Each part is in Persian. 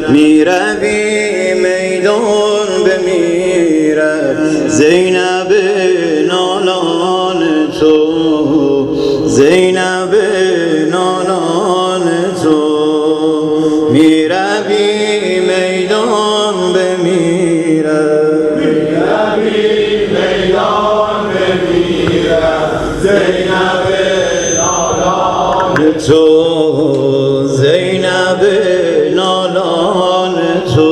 میروی میدان بمیرد زینب نالان تو، زینب نالان تو، میروی میدان بمیرد، میروی میدان بمیرد زینب نالان تو، زینب نالان تو،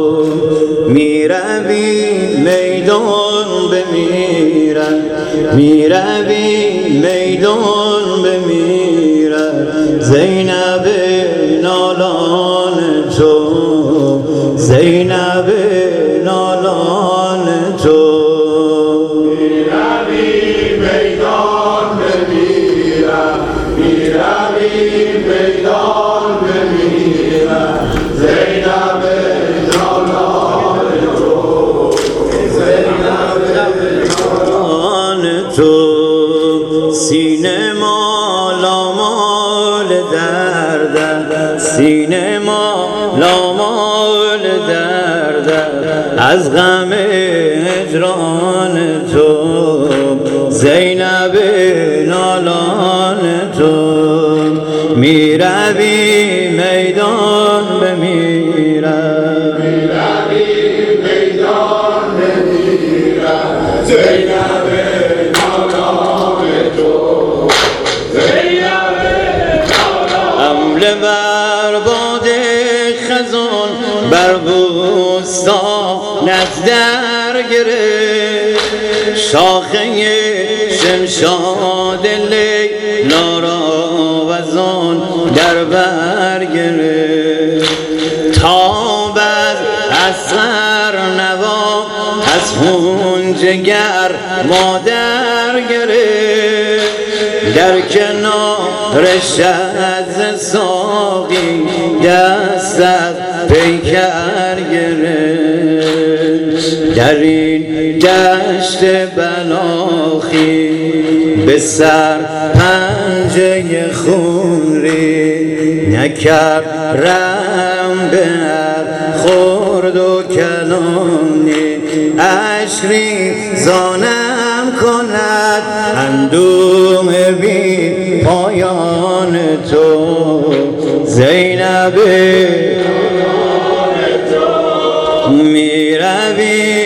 میروی میدان بمیرد، میروی میدان بمیرد زینب نالان تو، زینب نالان تو، میروی میدان بمیرد، میروی میدان بمیرد زینب نالان تو، زینب نالان تو، سینه مال درد، سینه مال درد از غم هجران تو، زینب نالان تو، میروی میدان بمیرد، میروی میدان بمیرد زینب نالان تو، زینب نالان حمله بر باد خزان بر بوستانت در گرفت، شاخه شمشاد لیلا را وزان در بر گرفت، تابد از سر نوا از خون جگر مادر گرفت، در کنار شد ساقی دست از پیکر گرفت، در این دشت بلاخی به سر پنجه خون ری نکرد رم به هر خرد و کلانی، اشری زانم کند اندوه بی پایان تو، زینب میروی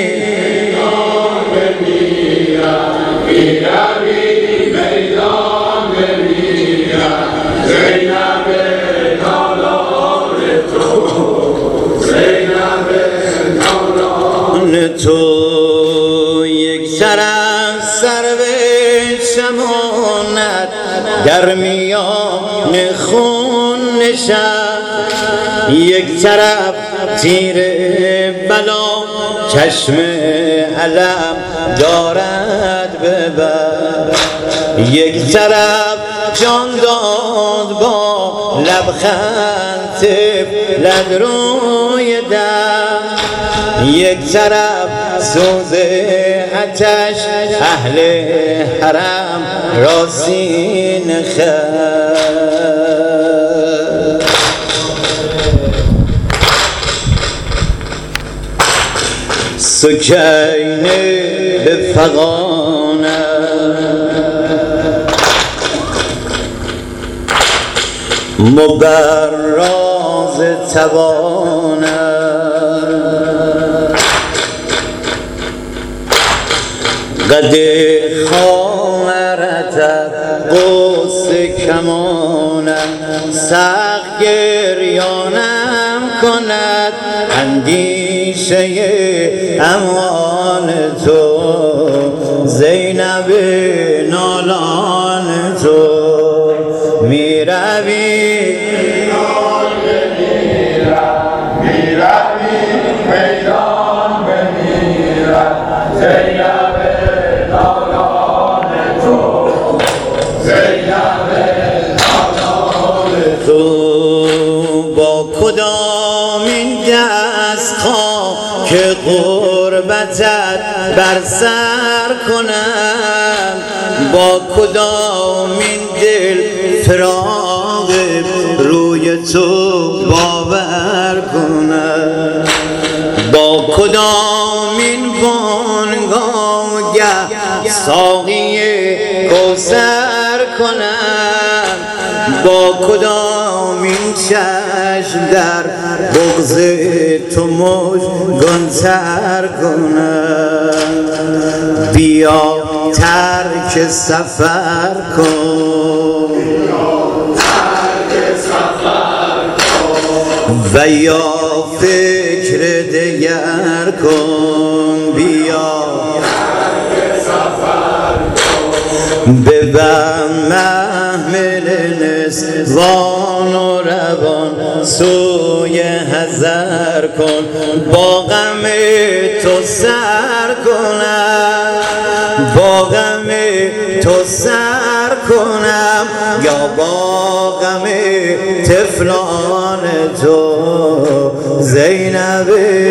میروی میدان بمیرد زینب نالان تو، زینب نالان تو، یک طرف سرو شمانت در میان خون نشست، یک طرف تیر بلا چشم علم دارد ببر، یک طرف جان داد با لبخند طفلت روی در، یک طرف سوز آتش اهل حرم را سینه خست، سکینه به فغانه مبراز توانه، قد خامرت قوس کمانه، سخت گریانم کند اندیشه اموال تو، زینب نالان تو، میروی میروی میدان بمیرد زینب نالان تو، زینب نالان تو، با کدامین دست خواه که غربتت بر سر کنم، با کدامین دل فراق روی تو باور کنم. کدامین بانگاه ساقی کوثر کنم، با کدامین چشم در بغض تو مژگان‌تر کنم. بیا ترک سفر کن و یا فکر دگر کن. بیا ببر محمل نسوان و روان سوی حضر کن. با غم تو سر کنم، با غم تو سر کنم، یا با غم طفلان تو زینب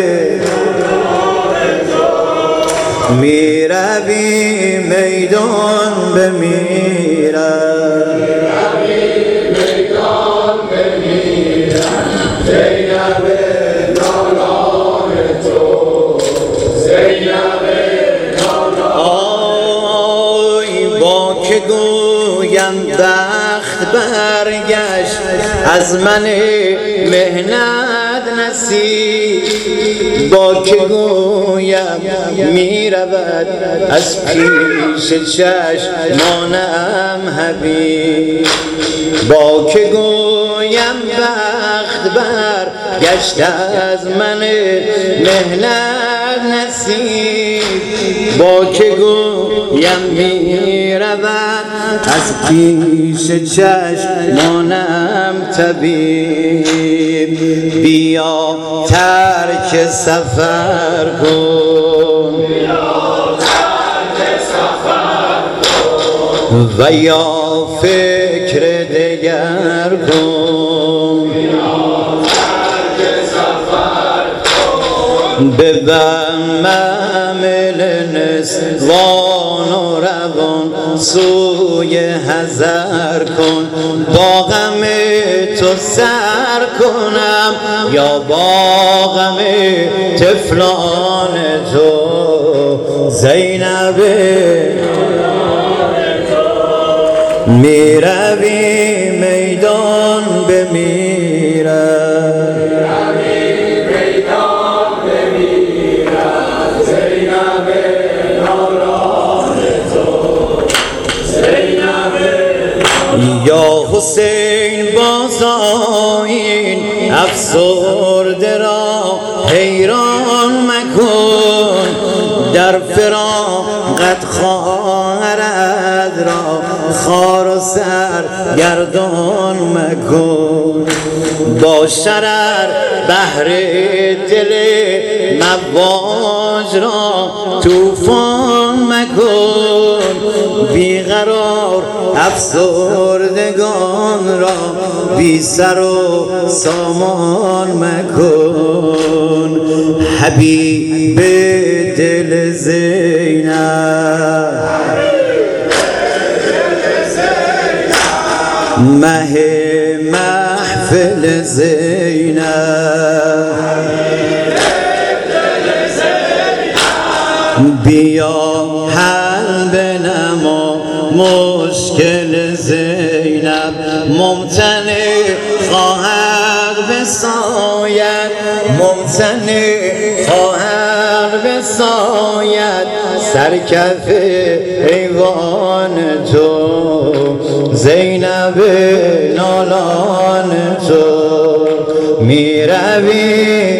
میروی میدان بمیرم، زینب نالان تو، زینب نالان. آی با که گویم بخت برگشت از من مهنت نصیب، با که گویم می رود از پیش چشمانم حبیب، با که گویم بخت برگشت از من مهنت نصیب، با که گویم می رود از پیش چشمانم طبیب. بیا ترک سفر کن و یا فکر دگر کن. ببر محمل نسوان و روان سوی حضر کن. با غم تو سر کنم، یا با غم طفلان تو زینب میروی میدان بمیرم. یا حسین باز آیین افسرده را حیران مکن، در فراقت خواهرت را خوار و سرگردان مکن. با شرر بحر دل مواج را طوفان مکن، بیقرار افسردگان را بی سر و سامان مکن. حبیب دل زینب، مه محفل زینب، بیا حل بنما مشکل زینب. ممتنع خواهر بساید، ممتنع خواهر بساید سرکف ایوان تو زینب نالان تو. میروی